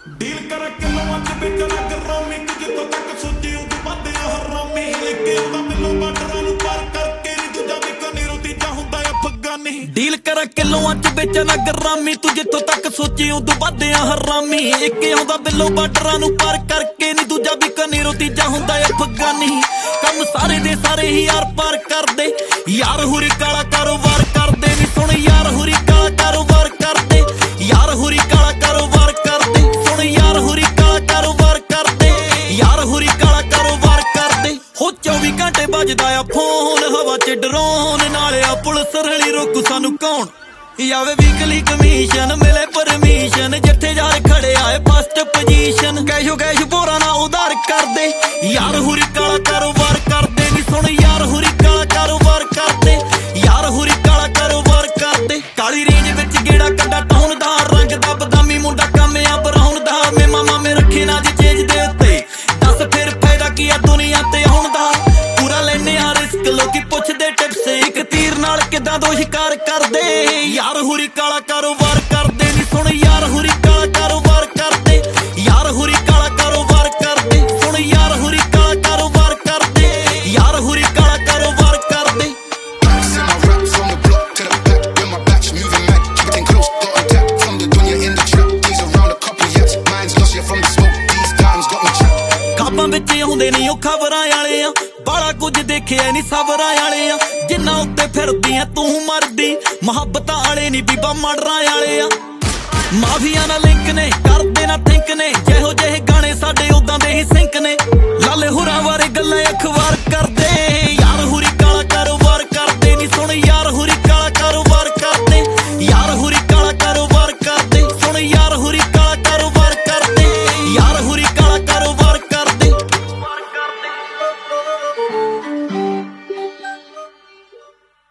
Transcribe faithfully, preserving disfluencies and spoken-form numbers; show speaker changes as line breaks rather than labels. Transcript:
deal ਕਰ ਕਿਲੋਆਂ ਚ ਵੇਚਣਾ ਗਰਾਮੀ ਕੁਝ ਤੋਂ ਤੱਕ ਸੋਚੀ ਉਦੋਂ ਵੱਧ ਆ ਹਰਾਮੀ ਕਿ ਉਹਦਾ ਮੈਨੂੰ ਬਾਰਡਰਾਂ ਨੂੰ ਪਾਰ ਕਰਕੇ ਨੀ ਦੂਜਾ ਵੀ ਕਨੀਰੋ ਤੀਜਾ ਹੁੰਦਾ ਅਫਗਾਨੀ ਡੀਲ ਕਰ ਕਿਲੋਆਂ ਚ ਵੇਚਣਾ ਗਰਾਮੀ ਤੂੰ ਜਿੱਥੋਂ ਤੱਕ ਸੋਚੀ ਉਦੋਂ ਵੱਧ ਆ ਹਰਾਮੀ ਇੱਕ ਆਉਂਦਾ ਬਿੱਲੋ ਬਾਰਡਰਾਂ ਨੂੰ ਪਾਰ ਕਰਕੇ ਨੀ ਦੂਜਾ ਵੀ ਕਨੀਰੋ ਤੀਜਾ ਹੁੰਦਾ ਅਫਗਾਨੀ ਕੰਮ ਸਾਰੇ ਦੇ ਸਾਰੇ ਹੀ ਯਾਰ ਪਾਰ ਕਰਦੇ ਯਾਰ ਹੁਰੀ ਕਾਲਾ ਕਾਰੋਬਾਰ ਕਰਦੇ ਨੀ ਸੁਣ ਯਾਰ ਹੁਰੀ ਕਾਲਾ ਕਾਰੋਬਾਰ ਕਰਦੇ ਯਾਰ ਹੁਰੀ ਕਾਲਾ ਕਾਰੋਬਾਰ ਕਰਦੇ ਸੁਣ ਯਾਰ ਹੁਰੀ ਕਾਲਾ ਕਾਰੋਬਾਰ ਕਰਦੇ ਯਾਰ ਹੁਰੀ ਕਾਲਾ ਕਾਰੋਬਾਰ ਕਰਦੇ ਹੋ ਚੌਵੀ ਘੰਟੇ ਵੱਜਦਾ ਆ ਫੋਨ ਹਵਾ ਚ ਡਰੋਨ ਨਾਲ ਆ ਪੁਲਿਸ ਰਲੀ ਰੋਕੂ ਸਾਨੂੰ ਕੌਣ ਆਵੇ ਵੀਕਲੀ ਕਮਿਸ਼ਨ ਮਿਲੇ ਪਰਮਿਸ਼ਨ ਜਿੱਥੇ ਯਾਰ ਖੜਿਆ ਏ ਫਸਟ ਪੋਜੀਸ਼ਨ ਕੈਸ਼ੋ ਕੈਸ਼ ਬੋਰਾ ਨਾ ਉਧਾਰ ਕਰਦੇ ਯਾਰ ਹੁਰੀ ਕਾਲਾ ਕਾਰੋਬਾਰ ਕਰਦੇ ਨੀ ਸੁਣ ਯਾਰ ਹੁਰੀ ਕਾਲਾ ਕਾਰੋਬਾਰ ਕਰਦੇ ਯਾਰ ਹੁਰੀ ਕਾਲਾ ਕਾਰੋਬਾਰ ਕਰਦੇ ਕਾਲੀ ਰੇਂਜ ਵਿੱਚ ਗੇੜਾ ਕੱਢਾ ਟਾਉਨ ਦਾ ਰੰਗ ਦਾ ਬਦਾਮੀ ਮੁੰਡਾ ਕੰਮ ਆ ਬਰਾਉਨ ਦਾ ਮੇ ਮਾਮਾ ਮੇ ਰੱਖੇ ਨਾ ਜੇ ਚੇਂਜ ਦੇ ਉੱਤੇ ਦੱਸ ਫਿਰ ਫਾਇਦਾ ਕੀ ਆ ਦੁਨੀਆ ਤੇ ਆਉਣ ਦਾ ਪੂਰਾ ਲੈਨੇ ਆ ਰਿਸਕ ਲੋਕੀ ਪੁੱਛਦੇ ਟਿਪਸ ਇੱਕ ਤੀਰ ਨਾਲ ਕਿਦਾਂ ਦੋ ਸ਼ਿਕਾਰ ਕਰਦੇ ਯਾਰ ਹੁਰੀ ਕਾਲਾ ਕਾਰੋਬਾਰ ਕਰਦੇ ਨੀ ਸੁਣ ਯਾਰ ਹੁਰੀ ਕਾਲਾ ਕਾਰੋਬਾਰ ਕਰਦੇ ਯਾਰ ਹੁਰੀ ਕਾਲਾ ਕਾਰੋਬਾਰ ਕਰਦੇ ਸੁਣ ਯਾਰ ਹੁਰੀ ਕਾਲਾ ਕਾਰੋਬਾਰ ਕਰਦੇ ਯਾਰ ਹੁਰੀ ਕਾਲਾ ਕਾਰੋਬਾਰ ਕਰਦੇ ਖਾਬਾਂ ਵਿੱਚ ਆਉਂਦੇ ਨੀ ਉਹ ਖਬਰਾਂ ਵਾਲੇ ਆ ਬਾਲਾ ਕੁਝ ਦੇਖਿਆ ਨੀ ਸਬਰਾਂ ਵਾਲੇ ਆ ਜਿੰਨਾ ਉੱਤੇ ਫਿਰਦੀਆਂ ਤੂੰ ਮਰਦੀ ਮੁਹੱਬਤਾਂ ਵਾਲੇ ਨੀ ਬੀਬਾ ਮਰਡਰਾਂ ਵਾਲੇ ਆ ਮਾਫੀਆ ਨਾਲ ਲਿੰਕ ਨੇ ਕਰਦੇ ਨਾ ਥਿੰਕ ਨੇ ਜਿਹੋ ਜਿਹੇ ਗਾਣੇ ਸਾਡੇ ਉਦਾਂ ਦੇ ਹੀ ਸਿੰਕ ਨੇ ਲਾਲੇ ਹੁਰਾਂ ਬਾਰੇ ਗੱਲਾਂ ਅਖਬਾਰ ਕਰਦੇ